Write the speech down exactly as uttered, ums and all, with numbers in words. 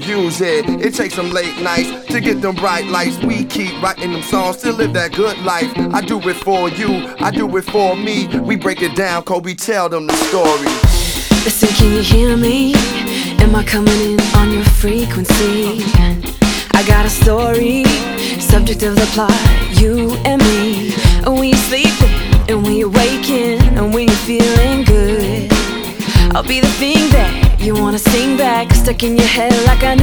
use it. It takes some late nights to get them bright lights. We keep writing them songs to live that good life. I do it for you, I do it for me. We break it down, Kobe, tell them the story. Listen, can you hear me? Am I coming in on your frequency? I got a story, subject of the plot, you and me. And we sleeping, and we awaken, and we feeling good. I'll be the thing that you wanna sing back, stuck in your head like I knew